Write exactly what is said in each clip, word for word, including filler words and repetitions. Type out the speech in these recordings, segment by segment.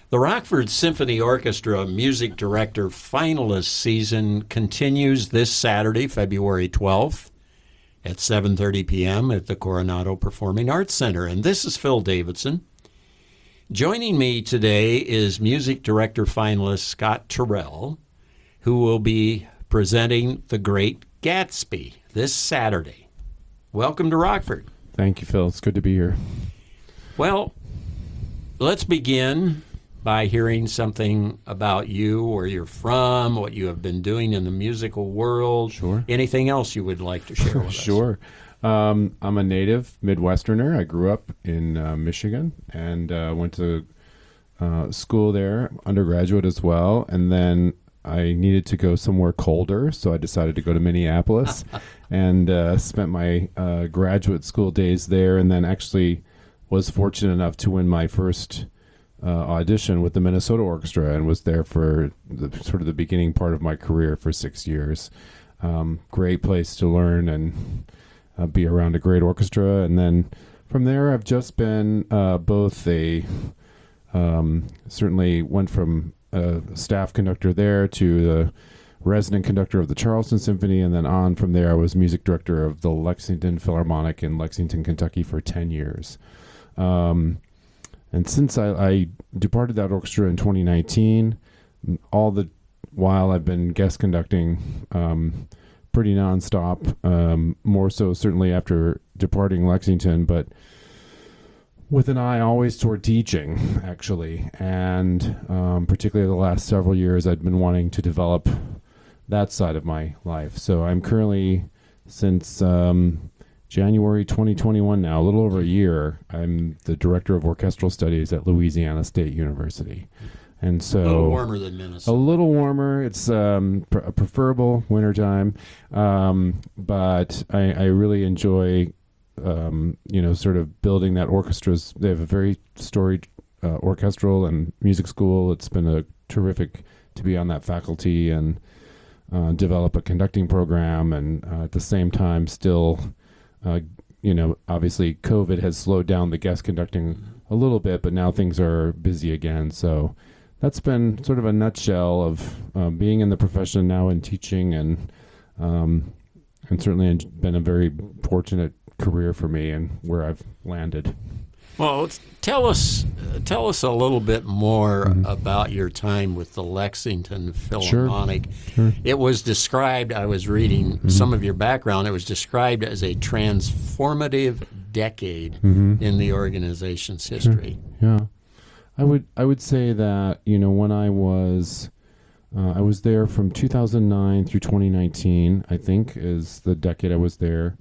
The Rockford Symphony Orchestra Music Director Finalist season continues this Saturday, February twelfth at seven thirty p.m. at the Coronado Performing Arts Center. And this is Phil Davidson. Joining me today is Music Director Finalist Scott Terrell, who will be presenting The Great Gatsby this Saturday. Welcome to Rockford. Thank you, Phil. It's good to be here. Well, let's begin by hearing something about you, where you're from, what you have been doing in the musical world. Sure. Anything else you would like to share with Sure. Um, I'm a native Midwesterner. I grew up in uh, Michigan and uh, went to uh, school there, undergraduate as well. And then I needed to go somewhere colder, so I decided to go to Minneapolis and uh, spent my uh, graduate school days there, and then actually was fortunate enough to win my first Uh, audition with the Minnesota Orchestra and was there for the, sort of the beginning part of my career for six years. Um, great place to learn and uh, be around a great orchestra. And then from there, I've just been uh, both a, um, certainly went from a staff conductor there to the resident conductor of the Charleston Symphony. And then on from there, I was music director of the Lexington Philharmonic in Lexington, Kentucky for ten years. Um, And since I, I departed that orchestra in twenty nineteen, all the while I've been guest conducting um, pretty nonstop, um, more so certainly after departing Lexington, but with an eye always toward teaching, actually. And um, particularly the last several years, I've been wanting to develop that side of my life. So I'm currently, since Um, January twenty twenty-one now, a little over a year, I'm the Director of Orchestral Studies at Louisiana State University. And so... A little warmer than Minnesota. A little warmer. It's um, pr- preferable wintertime. Um, but I, I really enjoy, um, you know, sort of building that orchestras. They have a very storied uh, orchestral and music school. It's been a terrific to be on that faculty and uh, develop a conducting program, and uh, at the same time still... Uh, you know, obviously COVID has slowed down the guest conducting a little bit, but now things are busy again. So that's been sort of a nutshell of uh, being in the profession now and teaching, and um, and certainly been a very fortunate career for me and where I've landed. Well, let's, tell us uh, tell us a little bit more mm-hmm. about your time with the Lexington Philharmonic. Sure. Sure. It was described, I was reading mm-hmm. some of your background, it was described as a transformative decade mm-hmm. in the organization's history. Sure. Yeah. I would I would say that, you know, when I was uh, I was there from two thousand nine through twenty nineteen, I think, is the decade I was there.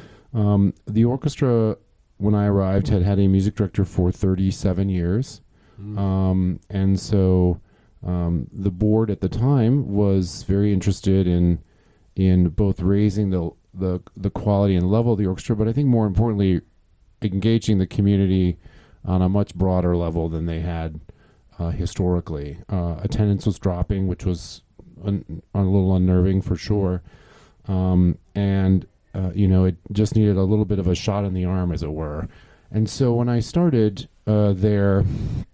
Um, the orchestra, when I arrived, had had a music director for thirty-seven years. Mm. Um, and so um, the board at the time was very interested in in both raising the, the the quality and level of the orchestra, but I think more importantly, engaging the community on a much broader level than they had uh, historically. Uh, attendance was dropping, which was un- a little unnerving for sure. Um, and Uh, you know, it just needed a little bit of a shot in the arm, as it were. And so when I started uh, there,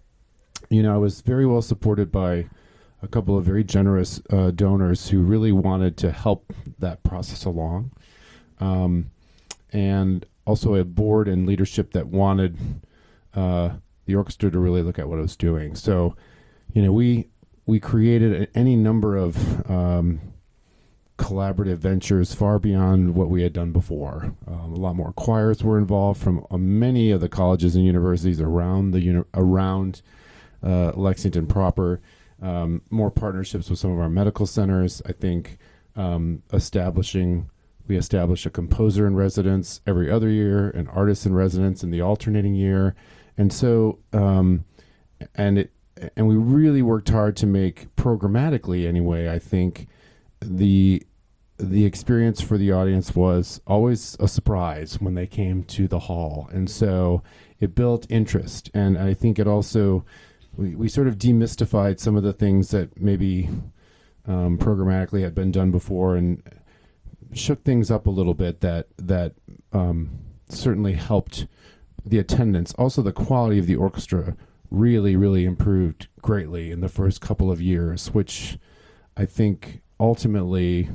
you know, I was very well supported by a couple of very generous uh, donors who really wanted to help that process along. Um, and also a board and leadership that wanted uh, the orchestra to really look at what it was doing. So, you know, we we created a, any number of um, collaborative ventures far beyond what we had done before. Um, a lot more choirs were involved from uh, many of the colleges and universities around the uni- around uh, Lexington proper. Um, more partnerships with some of our medical centers. I think um, establishing we established a composer in residence every other year, an artist in residence in the alternating year, and so um, and it and we really worked hard to make programmatically anyway. I think the the experience for the audience was always a surprise when they came to the hall. And so it built interest. And I think it also, we, we sort of demystified some of the things that maybe um, programmatically had been done before, and shook things up a little bit that, that um, certainly helped the attendance. Also, the quality of the orchestra really, really improved greatly in the first couple of years, which I think ultimately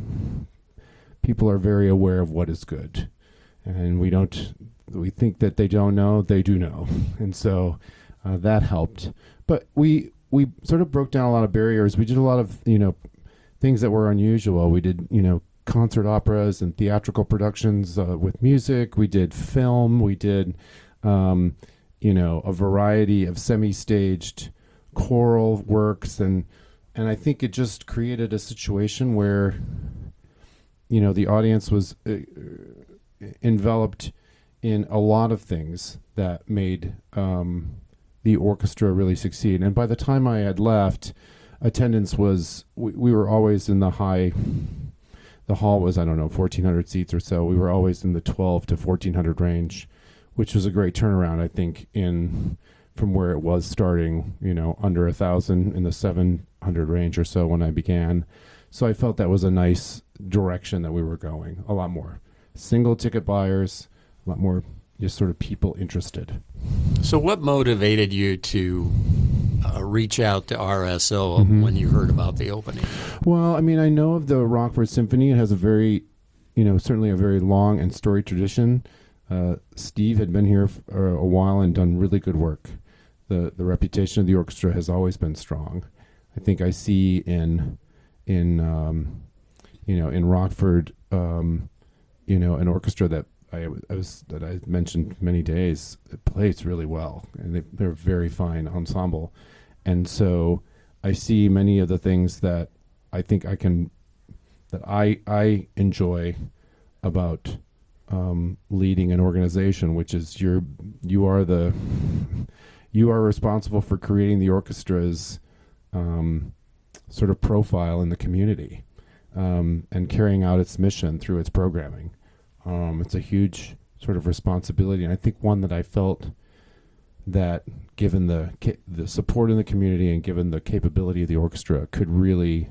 people are very aware of what is good. And we don't, we think that they don't know, they do know. And so uh, that helped. But we, we sort of broke down a lot of barriers. We did a lot of, you know, things that were unusual. We did, you know, concert operas and theatrical productions uh, with music. We did film. We did, um, you know, a variety of semi-staged choral works. And, and I think it just created a situation where, you know, the audience was uh, enveloped in a lot of things that made um, the orchestra really succeed. And by the time I had left, attendance was, we, we were always in the high, the hall was, I don't know, fourteen hundred seats or so. We were always in the twelve to fourteen hundred range, which was a great turnaround, I think, in from where it was starting, you know, under a thousand in the seven hundred range or so when I began. So I felt that was a nice direction that we were going. A lot more single ticket buyers, a lot more just sort of people interested. So what motivated you to uh, reach out to R S O Mm-hmm. when you heard about the opening? Well, I mean, I know of the Rockford Symphony. It has a very, you know, certainly a very long and storied tradition. Uh, Steve had been here for a while and done really good work. The the reputation of the orchestra has always been strong. I think I see in in um, you know in Rockford um, you know an orchestra that I, I was that I mentioned many days. It plays really well, and they, they're a very fine ensemble. And so I see many of the things that I think I can that I I enjoy about um, leading an organization, which is you're you are the you are responsible for creating the orchestra's um, sort of profile in the community um, and carrying out its mission through its programming. Um, it's a huge sort of responsibility, and I think one that I felt that, given the ca- the support in the community and given the capability of the orchestra, could really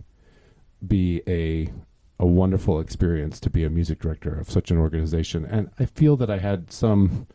be a a wonderful experience to be a music director of such an organization. And I feel that I had some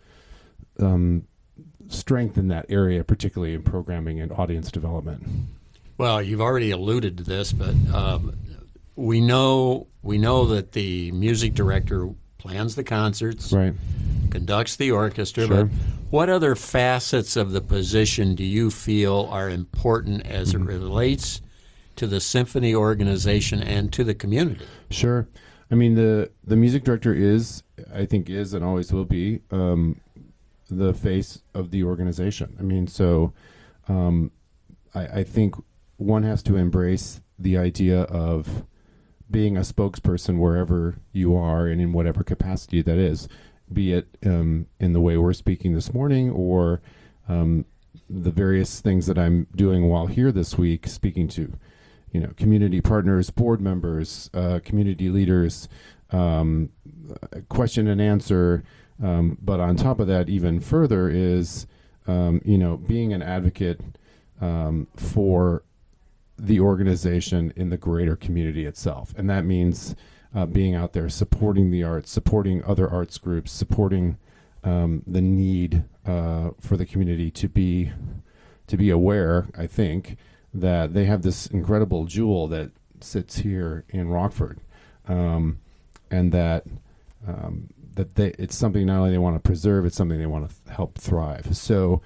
um, strength in that area, particularly in programming and audience development. Well, you've already alluded to this, but um, we know we know that the music director plans the concerts, Right. conducts the orchestra, Sure. but what other facets of the position do you feel are important as Mm-hmm. it relates to the symphony organization and to the community? Sure. I mean, the, the music director is, I think is and always will be, um, the face of the organization. I mean, so um, I, I think one has to embrace the idea of being a spokesperson wherever you are and in whatever capacity that is, be it um, in the way we're speaking this morning or um, the various things that I'm doing while here this week, speaking to, you know, community partners, board members, uh, community leaders, um, question and answer. Um, but on top of that, even further is, um, you know, being an advocate um, for the organization in the greater community itself. And that means uh, being out there supporting the arts, supporting other arts groups, supporting um, the need uh, for the community to be to be aware, I think, that they have this incredible jewel that sits here in Rockford, um, and that um, that they, it's something not only they want to preserve, it's something they want to th- help thrive. So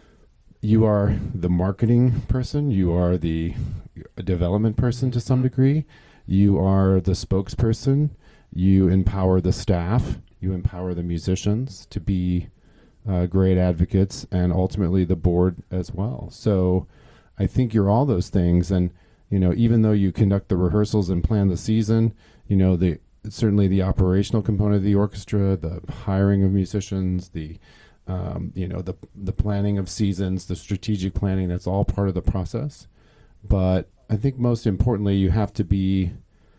you are the marketing person, you are the development person to some degree, you are the spokesperson, you empower the staff, you empower the musicians to be uh, great advocates, and ultimately the board as well. So I think you're all those things, and you know, even though you conduct the rehearsals and plan the season, you know, the certainly the operational component of the orchestra, the hiring of musicians, the Um, you know, the the planning of seasons, the strategic planning, that's all part of the process. But I think most importantly, you have to be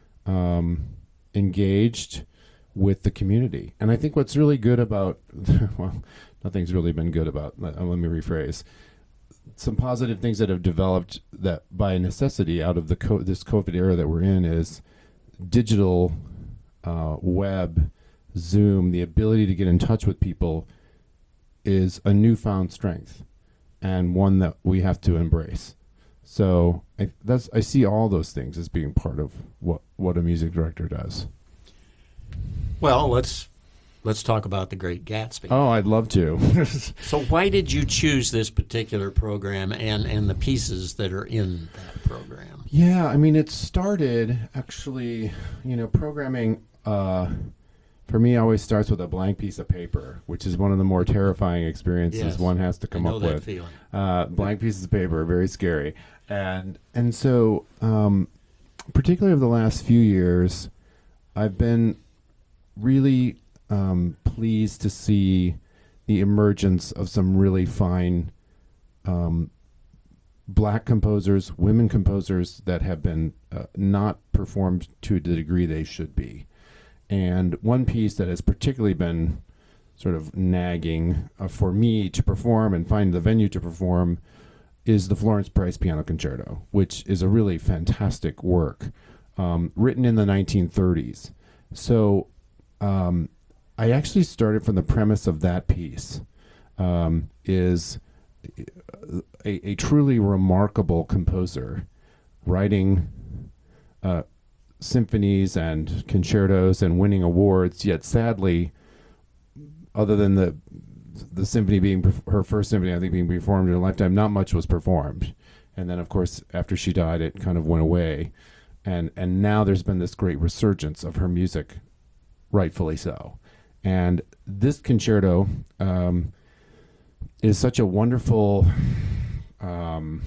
um, engaged with the community. And I think what's really good about, well, nothing's really been good about, let, let me rephrase, some positive things that have developed that by necessity out of the co- this COVID era that we're in is digital, uh, web, Zoom, the ability to get in touch with people is a newfound strength. and one that we have to embrace. So I, that's I see all those things as being part of what, what a music director does. Well, let's let's talk about The Great Gatsby. Oh, I'd love to. So why did you choose this particular program and, and the pieces that are in that program? Yeah, I mean, it started actually, you know, programming uh, for me always starts with a blank piece of paper, which is one of the more terrifying experiences Yes, one has to I come know up that with. feeling. Uh, blank pieces of paper, very scary. And and so, um, particularly over the last few years, I've been really um, pleased to see the emergence of some really fine um, black composers, women composers that have been uh, not performed to the degree they should be. And one piece that has particularly been sort of nagging uh, for me to perform and find the venue to perform is the Florence Price Piano Concerto, which is a really fantastic work, um, written in the nineteen thirties. So um, I actually started from the premise of that piece, um, is a, a truly remarkable composer writing uh, symphonies and concertos and winning awards, yet sadly, other than the the symphony being her first symphony, I think, being performed in her lifetime, not much was performed. And then, of course, after she died, it kind of went away. And and now there's been this great resurgence of her music, rightfully so. And this concerto um, is such a wonderful um,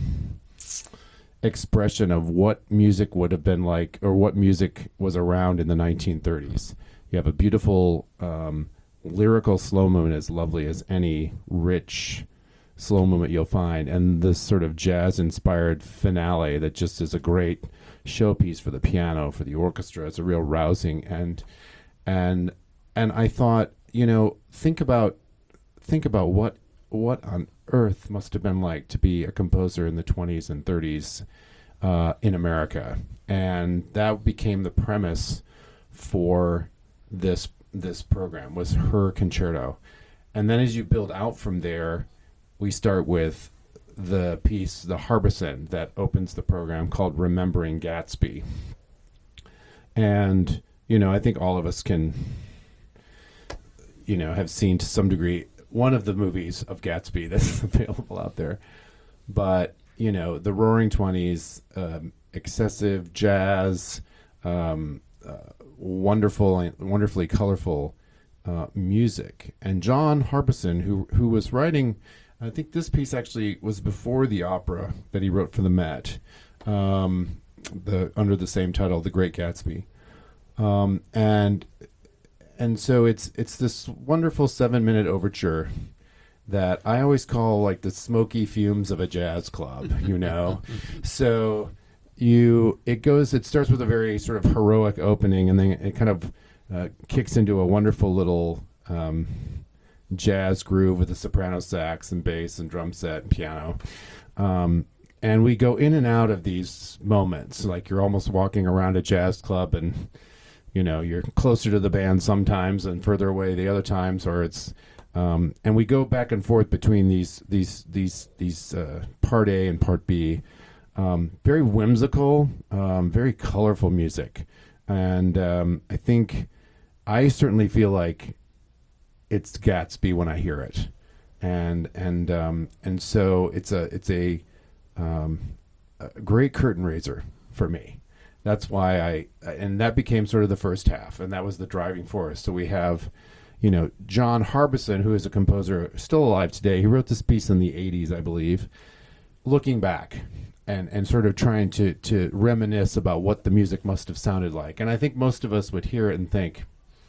expression of what music would have been like, or what music was around in the nineteen thirties. You have a beautiful um, lyrical slow movement, as lovely as any rich slow movement you'll find, and this sort of jazz-inspired finale that just is a great showpiece for the piano, for the orchestra. It's a real rousing, and and and I thought, you know, think about think about what what on earth must have been like to be a composer in the twenties and thirties uh, in America, and that became the premise for this this program, was her concerto. And then as you build out from there, we start with the piece, the Harbison, that opens the program, called Remembering Gatsby. And, you know, I think all of us can, you know, have seen to some degree one of the movies of Gatsby that's available out there. But, you know, the Roaring Twenties, um, excessive jazz, um, uh, wonderful, wonderfully colorful uh, music. And John Harbison, who who was writing, I think this piece actually was before the opera that he wrote for the Met, um, the under the same title, The Great Gatsby. Um, and and so it's it's this wonderful seven-minute overture that I always call like the smoky fumes of a jazz club, you know? So you it goes it starts with a very sort of heroic opening, and then it kind of uh, kicks into a wonderful little um, jazz groove with a soprano sax and bass and drum set and piano. Um, and we go in and out of these moments, like you're almost walking around a jazz club, and you know, you're closer to the band sometimes and further away the other times, or it's um, and we go back and forth between these these these these uh, part A and part B. Um, very whimsical, um, very colorful music, and um, I think I certainly feel like it's Gatsby when I hear it, and and um, and so it's a it's a, um, a great curtain raiser for me. That's why I and that became sort of the first half, and that was the driving force. So we have, you know, John Harbison, who is a composer still alive today. He wrote this piece in the eighties, I believe, looking back and, and sort of trying to, to reminisce about what the music must have sounded like. And I think most of us would hear it and think,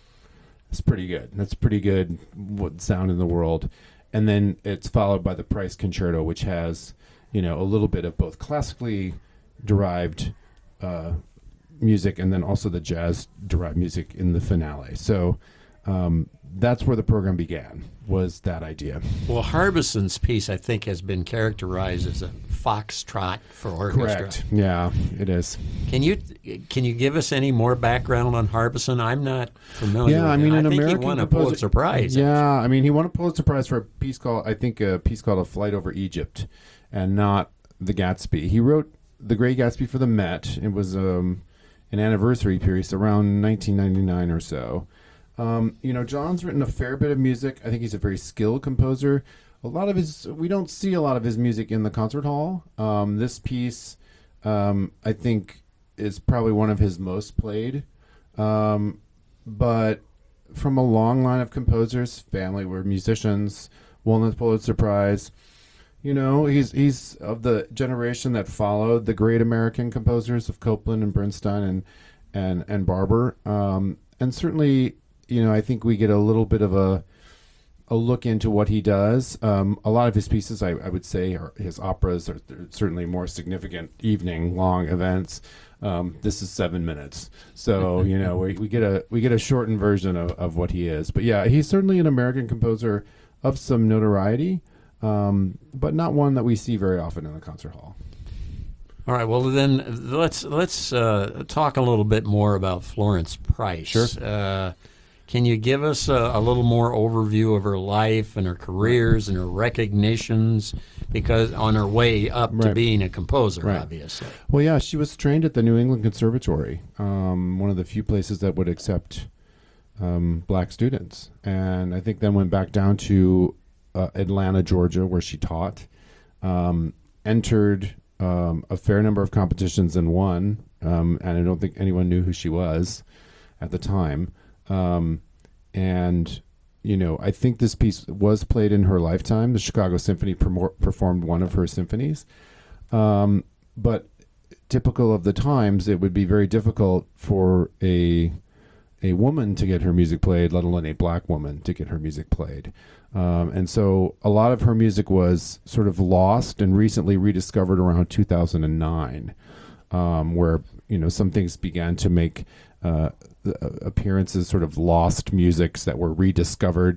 it's pretty good. That's pretty good what sound in the world. And then it's followed by the Price Concerto, which has, you know, a little bit of both classically derived uh, music and then also the jazz derived music in the finale. So um, that's where the program began, was that idea. Well, Harbison's piece, I think, has been characterized as a foxtrot for orchestra. Correct. Yeah, it is. Can you can you give us any more background on Harbison? I'm not familiar. Yeah, with I him. mean, I an think American he won a composer- Pulitzer Prize. Yeah, I mean, he won a Pulitzer Prize for a piece called, I think, a piece called "A Flight Over Egypt," and not The Gatsby. He wrote The Great Gatsby for the Met. It was um, an anniversary piece around nineteen ninety-nine or so. Um, you know, John's written a fair bit of music. I think he's a very skilled composer. A lot of his, we don't see a lot of his music in the concert hall. Um, this piece, um, I think, is probably one of his most played. Um, but from a long line of composers, family were musicians, won the Pulitzer Prize. You know, he's he's of the generation that followed the great American composers of Copland and Bernstein and and and Barber. Um, and certainly, you know, I think we get a little bit of a a look into what he does. Um, a lot of his pieces, I, I would say, are his operas are certainly more significant evening long events. Um, this is seven minutes, so you know we, we get a we get a shortened version of, of what he is. But yeah, he's certainly an American composer of some notoriety, um, but not one that we see very often in the concert hall. All right. Well, then let's let's uh, talk a little bit more about Florence Price. Sure. Uh, can you give us a, a little more overview of her life and her careers and her recognitions? Because on her way up to Right. being a composer, Right. obviously. Well, yeah, she was trained at the New England Conservatory, um, one of the few places that would accept um, black students. And I think then went back down to uh, Atlanta, Georgia, where she taught, um, entered um, a fair number of competitions and won. Um, and I don't think anyone knew who she was at the time. Um, and, you know, I think this piece was played in her lifetime. The Chicago Symphony permo- performed one of her symphonies. Um, but typical of the times, it would be very difficult for a a woman to get her music played, let alone a black woman to get her music played. Um, and so a lot of her music was sort of lost and recently rediscovered around two thousand nine, um, where, you know, some things began to make uh, appearances, sort of lost musics that were rediscovered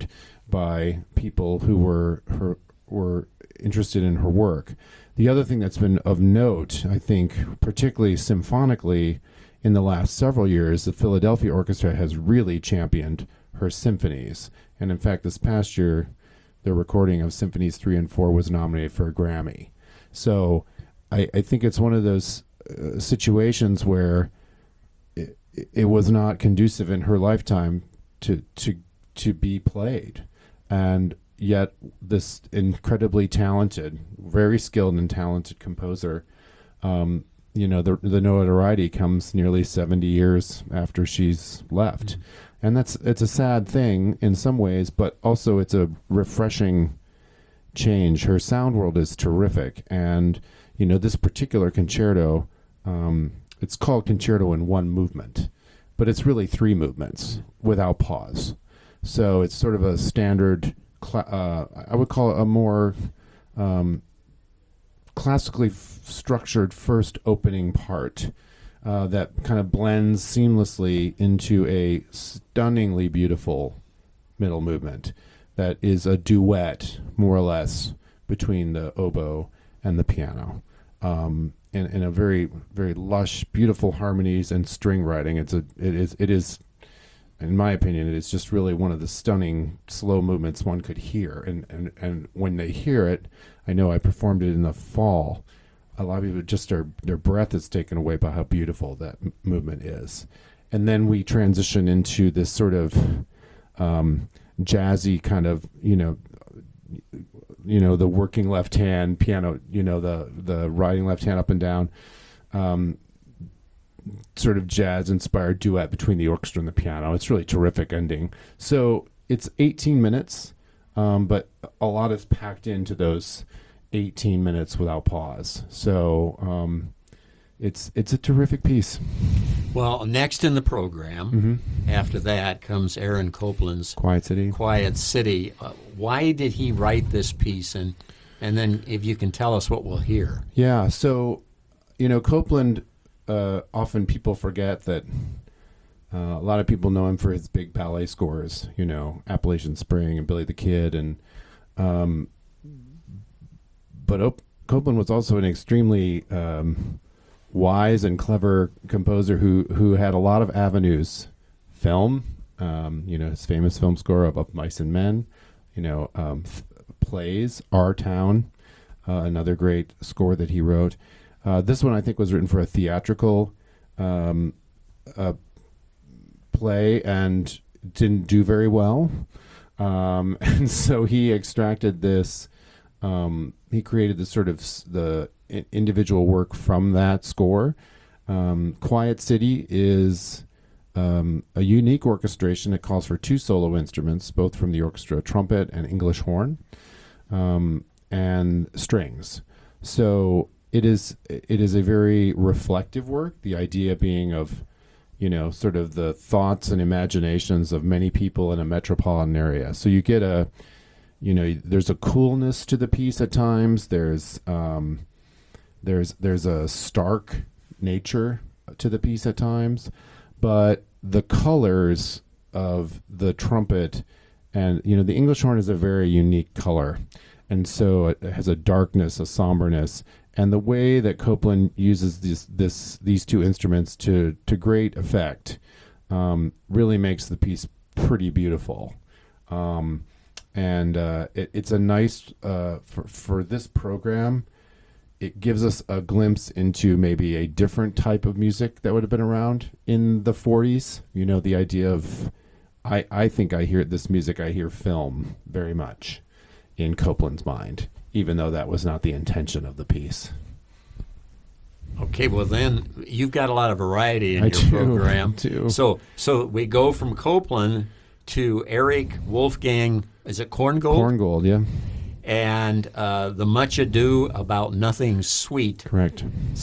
by people who were her, were interested in her work. The other thing that's been of note, I think, particularly symphonically in the last several years, the Philadelphia Orchestra has really championed her symphonies. And in fact, this past year, the recording of Symphonies three and four was nominated for a Grammy. So I, I think it's one of those uh, situations where it, it was not conducive in her lifetime to to to be played. And yet this incredibly talented, very skilled and talented composer, um, you know, the the notoriety comes nearly seventy years after she's left. Mm-hmm. And that's it's a sad thing in some ways, but also it's a refreshing change. Her sound world is terrific. And, you know, this particular concerto, um, it's called Concerto in One Movement, but it's really three movements without pause. So it's sort of a standard, cl- uh, I would call it a more um, classically f- structured first opening part uh, that kind of blends seamlessly into a stunningly beautiful middle movement that is a duet, more or less, between the oboe and the piano. Um, in, in a very, very lush, beautiful harmonies and string writing. It's a, it is, it is, in my opinion, it is just really one of the stunning slow movements one could hear. And, and, and when they hear it, I know I performed it in the fall. A lot of people just their their breath is taken away by how beautiful that m- movement is. And then we transition into this sort of um, jazzy kind of, you know, you know, the working left hand piano, you know, the the riding left hand up and down, um, sort of jazz inspired duet between the orchestra and the piano. It's really terrific ending. So it's eighteen minutes, um, but a lot is packed into those eighteen minutes without pause. So um, it's it's a terrific piece. Well, next in the program, Mm-hmm. after that, comes Aaron Copland's Quiet City. Quiet City. Uh, why did he write this piece? And and then if you can tell us what we'll hear. Yeah, so, you know, Copland, uh, often people forget that uh, a lot of people know him for his big ballet scores, you know, Appalachian Spring and Billy the Kid. and um, But op- Copland was also an extremely um, wise and clever composer who who had a lot of avenues. Film, um, you know, his famous film score of, of Mice and Men, you know, um, th- plays, Our Town, uh, another great score that he wrote. Uh, this one I think was written for a theatrical um, uh, play and didn't do very well. Um, and so he extracted this, um, he created this sort of s- the I- individual work from that score. Um, Quiet City is um, a unique orchestration. It calls for two solo instruments, both from the orchestra, trumpet and English horn, um, and strings. So it is it is a very reflective work. The idea being of, you know, sort of the thoughts and imaginations of many people in a metropolitan area. So you get a, you know, there's a coolness to the piece at times. There's um, there's there's a stark nature to the piece at times, but the colors of the trumpet and, you know, the English horn is a very unique color, and so it has a darkness, a somberness, and the way that Copland uses this this these two instruments to to great effect um, really makes the piece pretty beautiful. Um, and uh, it, it's a nice uh, for for this program. It gives us a glimpse into maybe a different type of music that would have been around in the forties. You know, the idea of, I, I think I hear this music, I hear film very much in Copland's mind, even though that was not the intention of the piece. Okay, well then you've got a lot of variety in I your do, program. I do. So, so we go from Copland to Eric Wolfgang. Is it Korngold? Korngold, yeah, And uh, the Much Ado About Nothing Sweet. correct.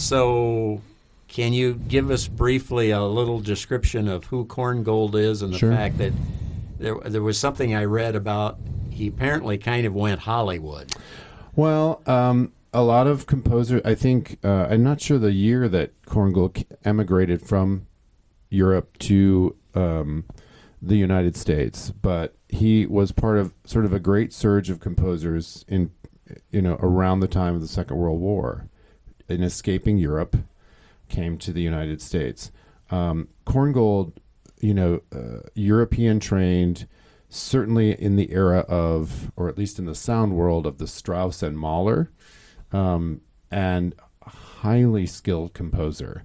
So, can you give us briefly a little description of who Korngold is and the Sure. fact that there there was something I read about he apparently kind of went Hollywood. Well, um, a lot of composers, I think, uh, I'm not sure the year that Korngold emigrated from Europe to um, the United States, but he was part of sort of a great surge of composers in, you know, around the time of the Second World War. In escaping Europe, came to the United States. Um, Korngold, you know, uh, European trained, certainly in the era of, or at least in the sound world of the Strauss and Mahler, um, and highly skilled composer.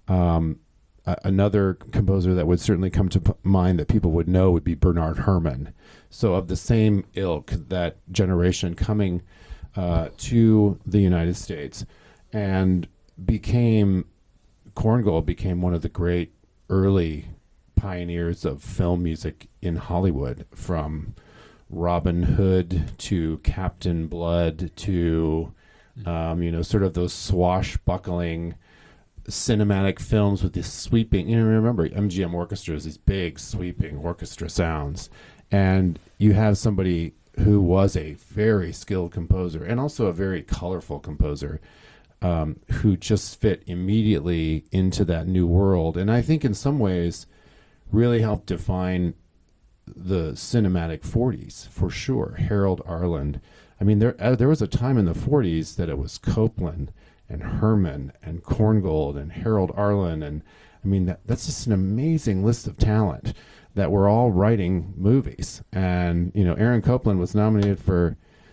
Um, a- another composer that would certainly come to p- mind that people would know would be Bernard Herrmann. So of the same ilk, that generation coming uh, to the United States, and became, Korngold became one of the great early pioneers of film music in Hollywood, from Robin Hood to Captain Blood to, um, you know, sort of those swashbuckling cinematic films with this sweeping, you know, remember M G M orchestras, these big sweeping orchestra sounds. And you have somebody who was a very skilled composer and also a very colorful composer, um, who just fit immediately into that new world. And I think in some ways really helped define the cinematic forties for sure. Harold Arlen. I mean, there uh, there was a time in the forties that it was Copland and Herrmann and Korngold and Harold Arlen, and I mean that that's just an amazing list of talent that were all writing movies. And you know, Aaron Copland was nominated for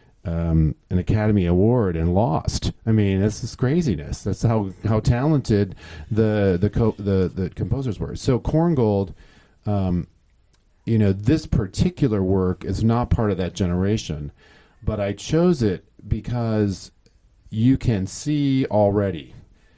um, an Academy Award and lost. I mean, that's just craziness. That's how, how talented the the co- the the composers were. So Korngold, um, you know, this particular work is not part of that generation, but I chose it because you can see already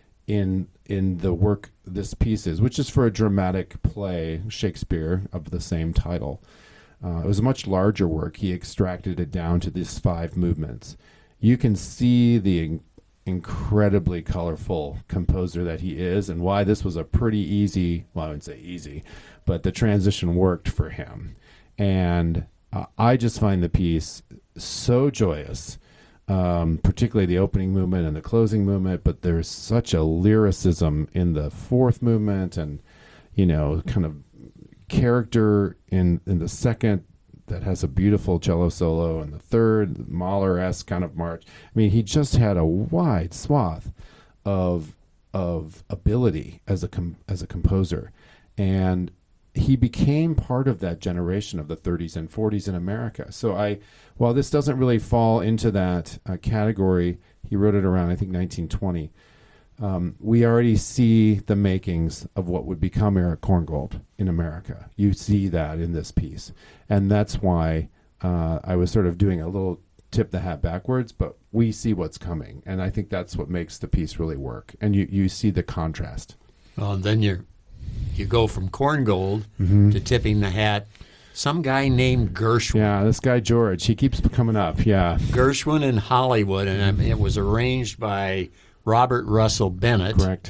in in the work this piece is, which is for a dramatic play, Shakespeare, of the same title. Uh, it was a much larger work. He extracted it down to these five movements. You can see the in- incredibly colorful composer that he is, and why this was a pretty easy, well, I wouldn't say easy, but the transition worked for him. And uh, I just find the piece so joyous, um, particularly the opening movement and the closing movement, but there's such a lyricism in the fourth movement and, you know, kind of character in in the second that has a beautiful cello solo, and the third Mahler-esque kind of march. I mean, he just had a wide swath of of ability as a com- as a composer, and he became part of that generation of the thirties and forties in America. So I, while this doesn't really fall into that uh, category, he wrote it around I think nineteen twenty. Um, we already see the makings of what would become Eric Korngold in America. You see that in this piece. And that's why uh, I was sort of doing a little tip the hat backwards, but we see what's coming. And I think that's what makes the piece really work. And you, you see the contrast. Well, and then you you go from Korngold Mm-hmm. to tipping the hat. Some guy named Gershwin. Yeah, this guy George, he keeps coming up. Yeah, Gershwin in Hollywood, and I mean, it was arranged by Robert Russell Bennett. correct.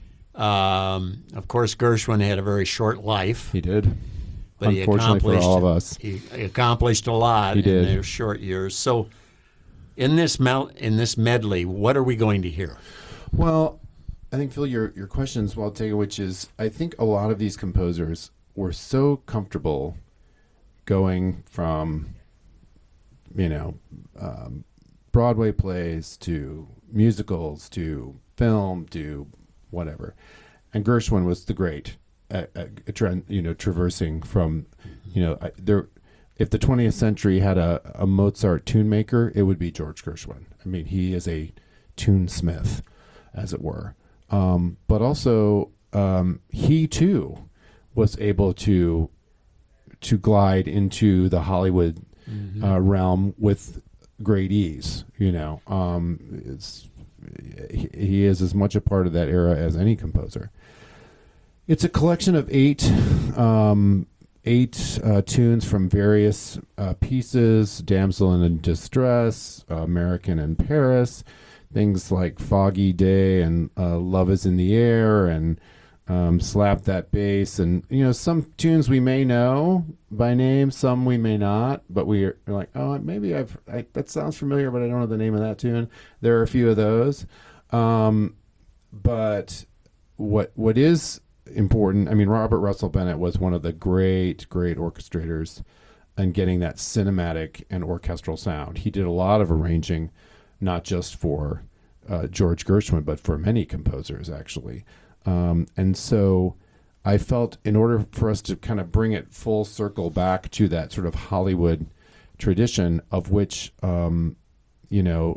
Um, of course, Gershwin had a very short life, He did. but he Unfortunately for accomplished all of us. He accomplished a lot He in did. their short years. So, in this mel- in this medley, what are we going to hear? Well, I think, Phil, your, your question's well taken, which is I think a lot of these composers were so comfortable going from, you know, um, Broadway plays to musicals to film to whatever. And Gershwin was the great at, at, at tra- you know, traversing from, you know, I, there. If the twentieth century had a, a Mozart tune maker, it would be George Gershwin. I mean, he is a tunesmith, as it were. Um, but also, um, he too was able to to glide into the Hollywood Mm-hmm. uh, realm with great ease. You know, um, it's he, he is as much a part of that era as any composer. It's a collection of eight um, eight uh, tunes from various uh, pieces: "Damsel in Distress," uh, "American in Paris," things like "Foggy Day" and uh, "Love Is in the Air" and um, "Slap That Bass," and you know, some tunes we may know by name, some we may not, but we are like, oh, maybe I've I, that sounds familiar, but I don't know the name of that tune. There are a few of those, um, but what what is important? I mean, Robert Russell Bennett was one of the great great orchestrators in getting that cinematic and orchestral sound. He did a lot of arranging, not just for uh, George Gershwin, but for many composers actually, um, and so. I felt in order for us to kind of bring it full circle back to that sort of Hollywood tradition of which, um, you know,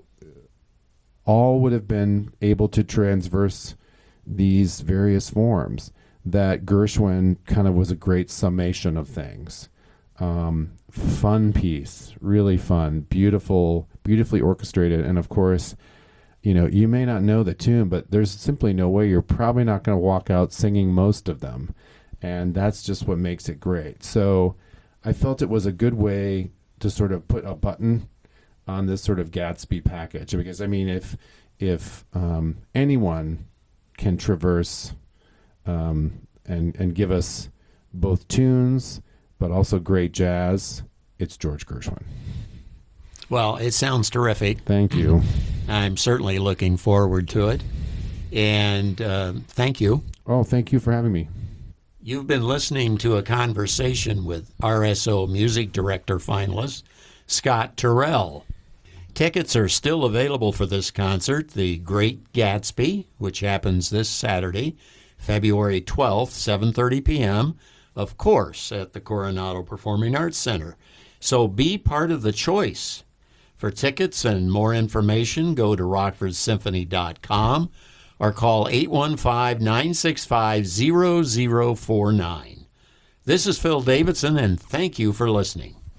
all would have been able to transverse these various forms, that Gershwin kind of was a great summation of things. Um, fun piece, really fun, beautiful, beautifully orchestrated. And of course, you know, you may not know the tune, but there's simply no way you're probably not going to walk out singing most of them. And that's just what makes it great. So I felt it was a good way to sort of put a button on this sort of Gatsby package. Because, I mean, if if um, anyone can traverse um, and, and give us both tunes, but also great jazz, it's George Gershwin. Well, it sounds terrific. Thank you. I'm certainly looking forward to it. And uh, thank you. Oh, thank you for having me. You've been listening to a conversation with R S O Music Director finalist Scott Turrell. Tickets are still available for this concert, The Great Gatsby, which happens this Saturday, February twelfth, seven thirty p.m., of course, at the Coronado Performing Arts Center. So be part of the choice. For tickets and more information, go to rockford symphony dot com or call eight one five, nine six five, zero zero four nine. This is Phil Davidson, and thank you for listening.